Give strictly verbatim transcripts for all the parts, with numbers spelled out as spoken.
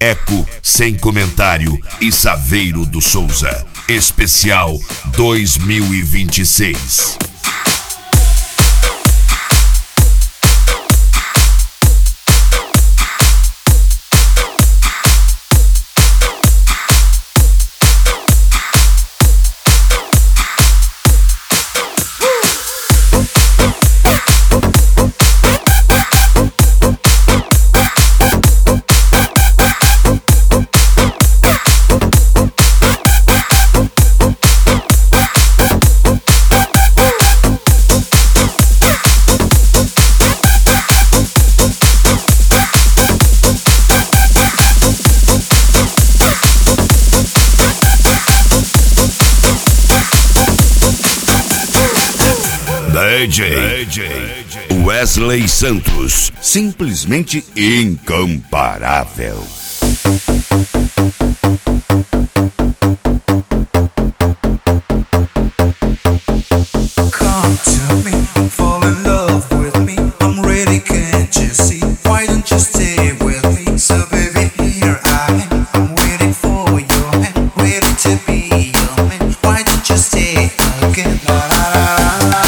Eco Sem Comentário e Saveiro do Souza. Especial dois mil e vinte e seis. D J, D J Wesley Santos, simplesmente incomparável. Come to me, fall in love with me. I'm ready, can't you see? Why don't you stay with me? So baby, here I am. I'm waiting for your man, ready to be your man. Why don't you stay again? La, la, la, la.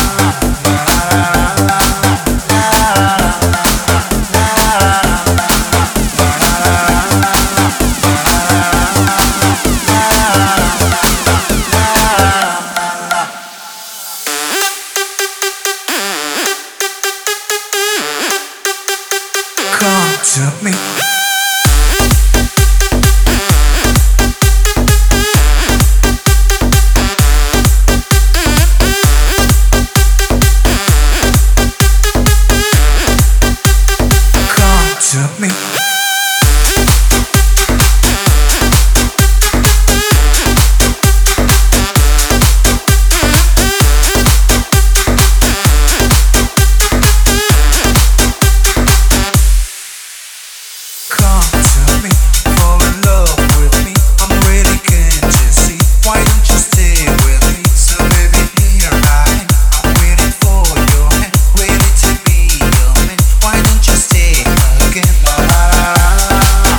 Come to me. Come to me. Come to me, fall in love with me. I'm ready, can't you see? Why don't you stay with me? So baby, here I am. I'm waiting for your hand, ready to be your man. Why don't you stay again? La la la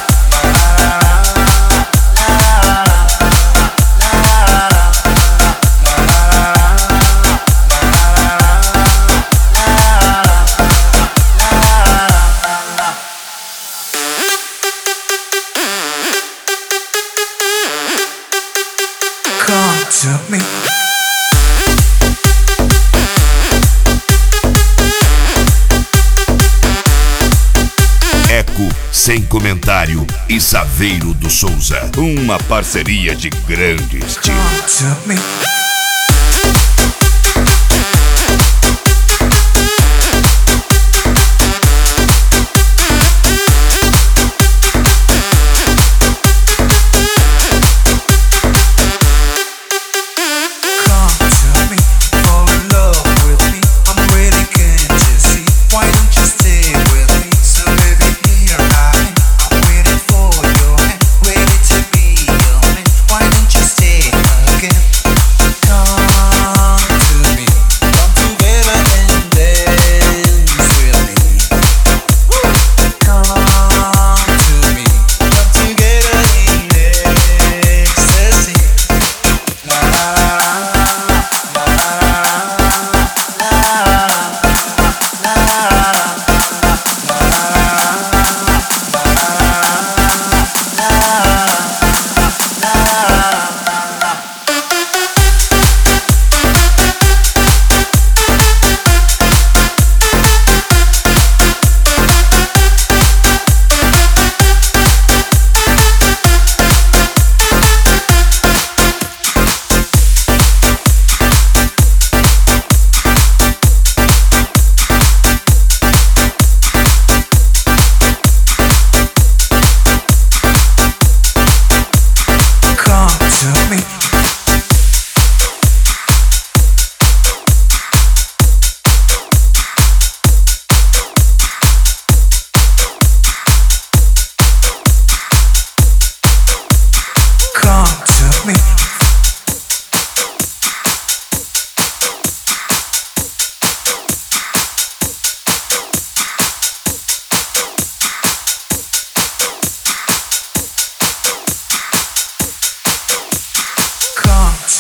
Come to me. Eco Sem Comentário e Saveiro do Souza. Uma parceria de grande estilo. Come to me. Come to me, fall in love with me. I'm ready, can't you see? Why don't you stay with me? So baby, here I am. I'm waiting for your hand, ready to be your man. Why don't you stay again? Come to me, come together and dance with me. Come to me, come together in ecstasy. La la Come to me. Come to me.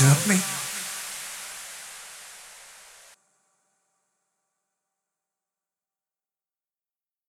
to me.